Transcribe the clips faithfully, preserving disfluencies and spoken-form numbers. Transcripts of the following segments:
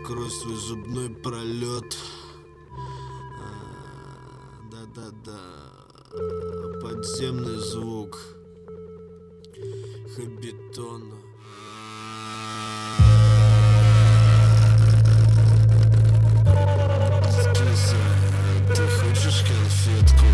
Закрой свой зубной пролет. Да-да-да. Подземный звук. Хабитон. Киса, ты хочешь конфетку?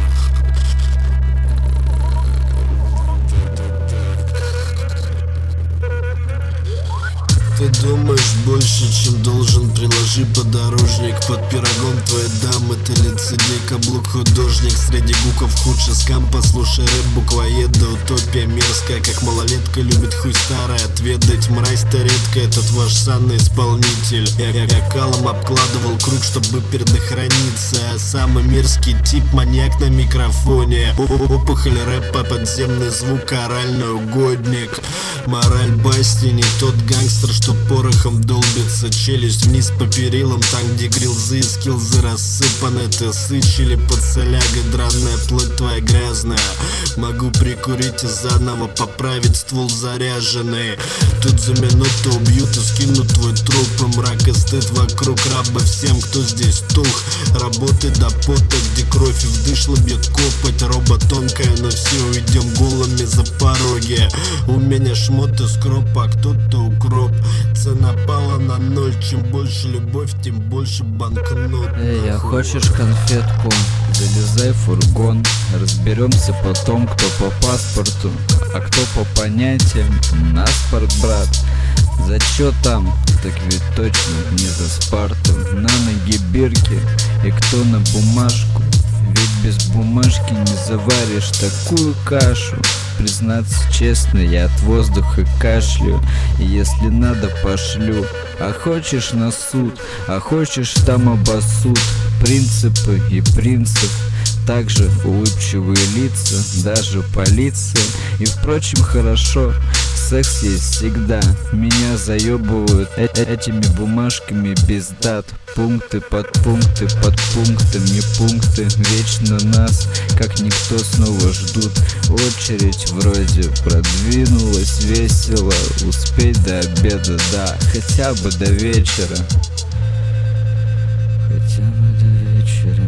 Ты думаешь больше, чем должен, приложи подорожник. Под пирогом твоей дамы ты лицедей, каблук художник. Среди гуков худший скам, послушай рэп, буквоеда. Утопия мерзкая, как малолетка любит хуй старая отведать. Мразь-то редко, этот ваш санный исполнитель. Я, я, я калом обкладывал круг, чтобы предохраниться. А самый мерзкий тип, маньяк на микрофоне. Опухоль рэпа, подземный звук, оральный угодник. Мораль басни, не тот гангстер, что порохом долбится. Челюсть вниз по перилам, там где грилзы и скилзы рассыпаны. Ты сыч или под солягой, драная плоть твоя грязная. Могу прикурить и заново поправить ствол заряженный. Тут за минуту убьют и скинут твой труп. И мрак и стыд вокруг, рабы всем, кто здесь тух. Работай до пота, где кровь и вдышло бьет копоть. Роба тонкая, но все уйдем голыми за пороги. У меня шмот из кропа, а кто-то укроп. Цена пала на ноль, чем больше любовь, тем больше банкнот. Эй, а хочешь конфетку? Залезай в фургон. Разберемся потом, кто по паспорту, а кто по понятиям. Наспорт, брат. За чё там? Так ведь точно не за Спарту. На ноги бирки и кто на бумажку. Ведь без бумажки не заваришь такую кашу. Признаться честно, я от воздуха кашлю. И если надо, пошлю. А хочешь на суд, а хочешь там обоссуд. Принципы и принцип, также улыбчивые лица, даже полиция. И впрочем хорошо, секс есть всегда. Меня заебывают э -э этими бумажками без дат. Пункты, подпункты, подпунктами пункты. Вечно нас, как никто, снова ждут. Очередь вроде продвинулась весело. Успеть до обеда, да, хотя бы до вечера. Хотя бы до вечера.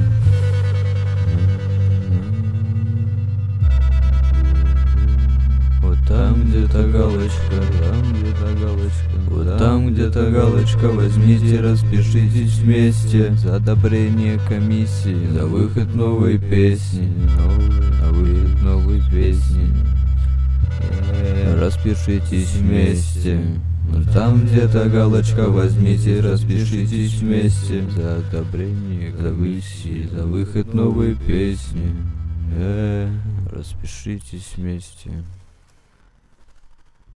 Вот там где-то галочка, там где-то галочка. Вот там где-то галочка, возьмите, распишитесь вместе. За одобрение комиссии, за выход новой песни. За выход новой песни. Распишитесь вместе. Там где-то галочка, возьмите, распишитесь вместе. За одобрение комиссии, за выход новой песни. Распишитесь вместе.